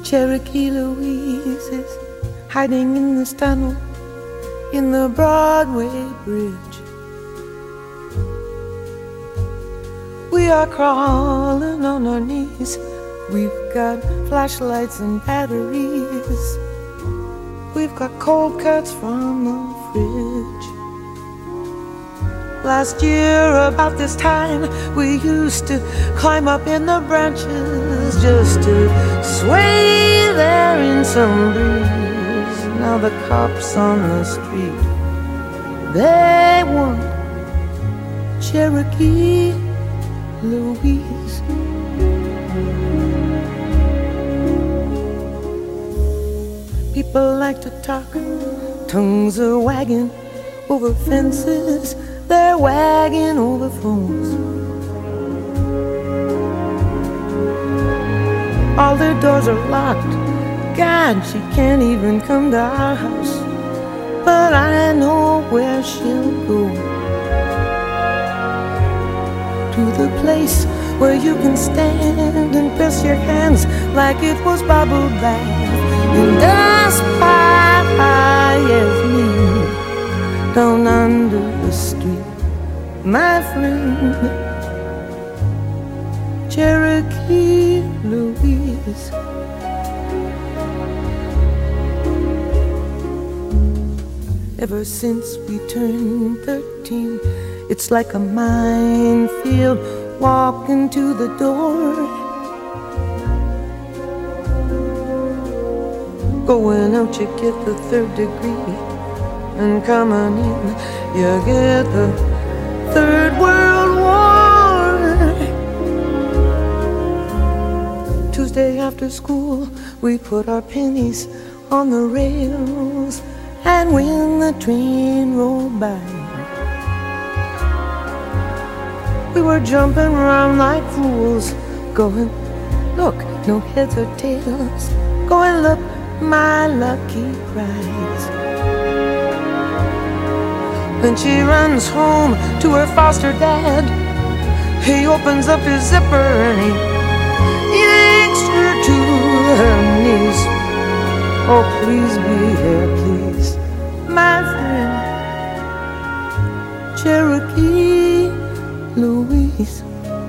Cherokee Louise is hiding in this tunnel in the Broadway Bridge. We are crawling on our knees. We've got flashlights and batteries. We've got cold cuts from the fridge. Last year about this time we used to climb up in the branches just to sway there in some breeze. Now the cops on the street, they want Cherokee Louise. People like to talk, tongues are wagging over fences, they're wagging over phones. All their doors are locked. God, she can't even come to our house, but I know where she'll go. To the place where you can stand and press your hands like it was bubble bath and dust high as me down under the street, my friend, Cherokee Louise. Ever since we turned 13, it's like a minefield walking to the door. Going out you get the 3rd degree, and coming in you get the 3rd World War. Tuesday after school we put our pennies on the rails, and when the train rolled by we were jumping around like fools, going, look, no heads or tails, going, look, my lucky prize. Then she runs home to her foster dad. He opens up his zipper and he yanks her to her knees. Oh, please be here, please, my friend, Cherokee Louise.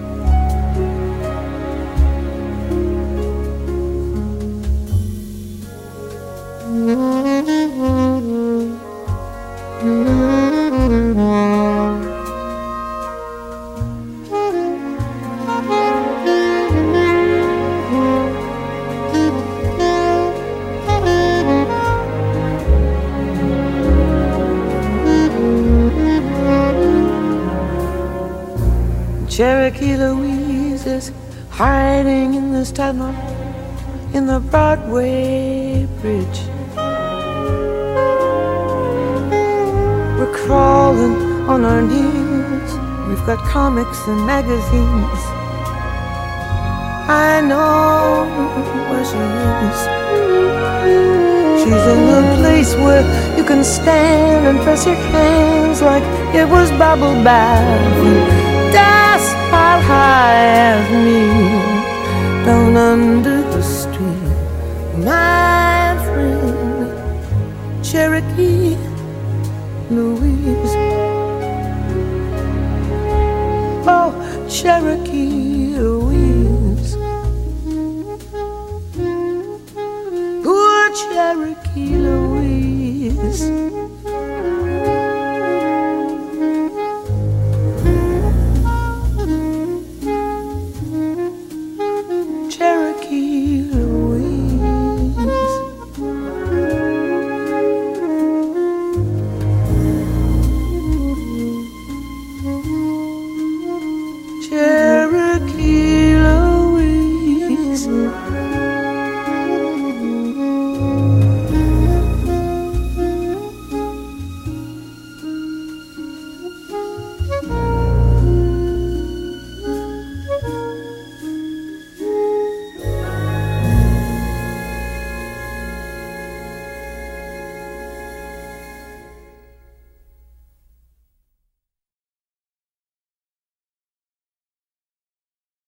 Cherokee Louise is hiding in this tunnel in the Broadway Bridge. We're crawling on our knees. We've got comics and magazines. I know where she is. She's in the place where you can stand and press your hands like it was bubble bath. Dust high as me down under the street, my friend, Cherokee Louise. Oh, Cherokee Louise. Poor Cherokee Louise.